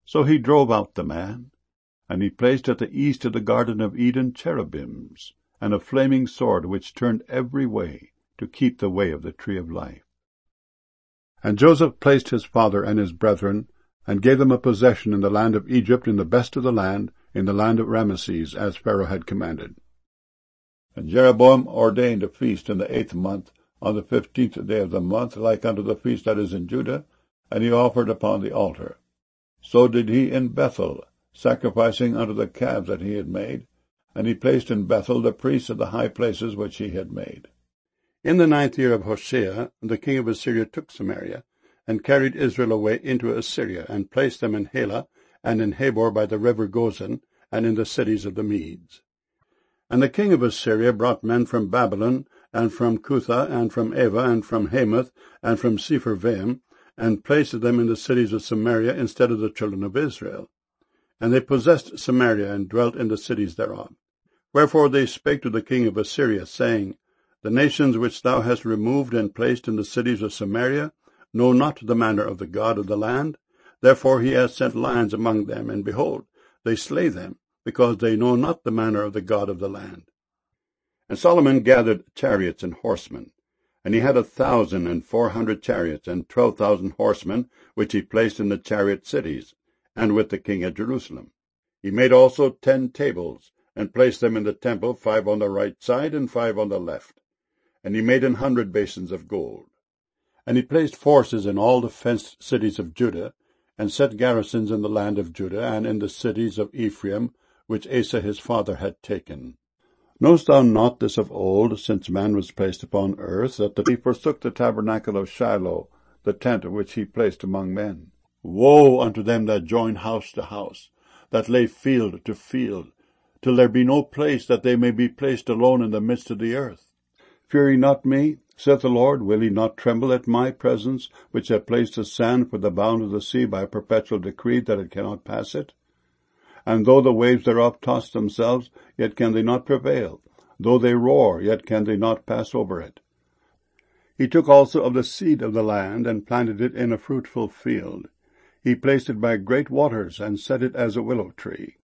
So he drove out the man, and he placed at the east of the Garden of Eden cherubims, and a flaming sword which turned every way, to keep the way of the tree of life. And Joseph placed his father and his brethren, and gave them a possession in the land of Egypt, in the best of the land, in the land of Ramesses, as Pharaoh had commanded. And Jeroboam ordained a feast in the 8th month, on the 15th day of the month, like unto the feast that is in Judah, and he offered upon the altar. So did he in Bethel, sacrificing unto the calves that he had made, and he placed in Bethel the priests of the high places which he had made. In the 9th year of Hoshea, the king of Assyria took Samaria, and carried Israel away into Assyria, and placed them in Halah, and in Habor by the river Gozan, and in the cities of the Medes. And the king of Assyria brought men from Babylon, and from Cutha, and from Ava, and from Hamath, and from Sepharvaim, and placed them in the cities of Samaria instead of the children of Israel. And they possessed Samaria, and dwelt in the cities thereof. Wherefore they spake to the king of Assyria, saying, The nations which thou hast removed and placed in the cities of Samaria know not the manner of the God of the land. Therefore he hath sent lions among them, and behold, they slay them, because they know not the manner of the God of the land. And Solomon gathered chariots and horsemen, and he had 1,400 chariots, and 12,000 horsemen, which he placed in the chariot cities, and with the king at Jerusalem. He made also 10 tables, and placed them in the temple, 5 on the right side, and 5 on the left. And he made 100 basins of gold. And he placed forces in all the fenced cities of Judah, and set garrisons in the land of Judah, and in the cities of Ephraim, which Asa his father had taken. Knowest thou not this of old, since man was placed upon earth, that he forsook the tabernacle of Shiloh, the tent which he placed among men? Woe unto them that join house to house, that lay field to field, till there be no place that they may be placed alone in the midst of the earth. Fear ye not me, saith the Lord, will ye not tremble at my presence, which have placed the sand for the bound of the sea by a perpetual decree, that it cannot pass it? And though the waves thereof toss themselves, yet can they not prevail. Though they roar, yet can they not pass over it. He took also of the seed of the land, and planted it in a fruitful field. He placed it by great waters, and set it as a willow tree.